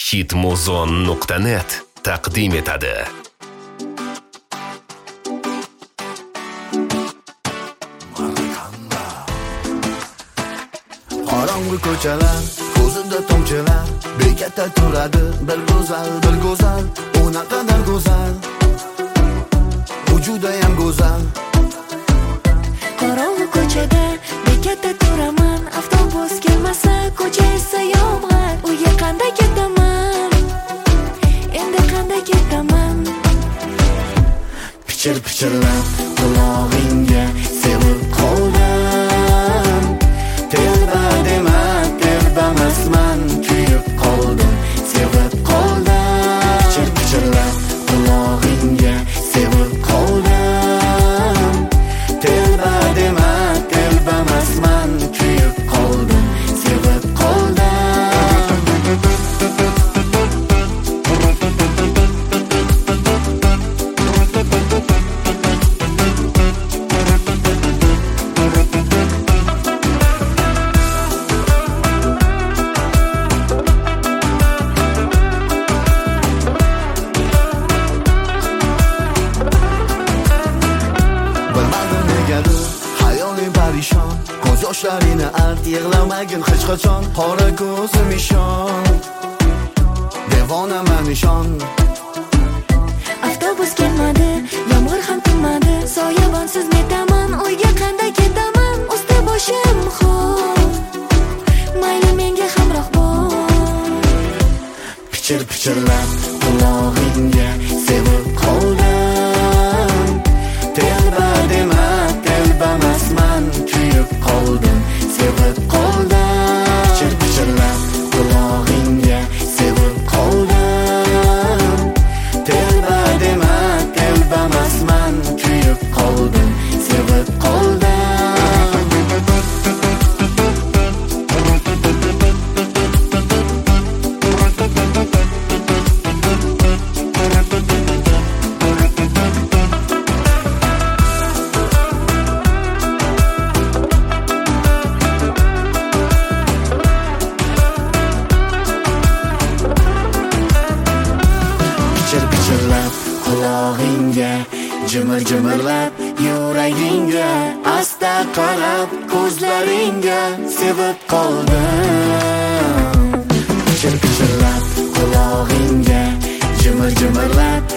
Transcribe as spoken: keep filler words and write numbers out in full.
hitmuzon nuqta net taqdim etadi. Qorong'i ko'chalar, ko'zimda tomchilar, bekatda turadi bir go'zal, bir go'zal, u naqadar go'zal, u judayam go'zal. Qorong'i ko'chada bekatda turaman, avtobus kelmasa, ko'cha esa yomg'ir. Uyga qanday ketaman? Endi qanday ketaman? Pichir pichirlab qulog'ingga sevib qoldim. Telba dema, telbamasman, kuyib qoldim, sevib qoldim. Pichir pichirlab qulog'ingga sevib qoldim. Telba dema, telbamasman, kuyib qoldim, sevib qoldim. Ko'z yoshlarini art, yig'lamagin hech qachon. Qora ko'zim ishon, devonaman ishon. Avtobus kelmadi, yomg'ir ham tinmadi, soyabonsiz netaman, uyga qanday ketaman? Usti boshim xo'p, mayli menga hamroh bo'l. Pichir pichirlab qulog'ingga sevib qoldim. Telba dema, telbamasman, kuyib qoldim, sevib qoldim. Pichir pichirlab qulog'ingga sevib qoldim. Telba dema, telbamasman, kuyib qoldim, sevib qoldim. Qulog'ingga jimir jimirlab, yuragingga asta qarab, ko'zlaringga sevib qoldim. Pichir pichirlab qulog'ingga jimir jimirlab,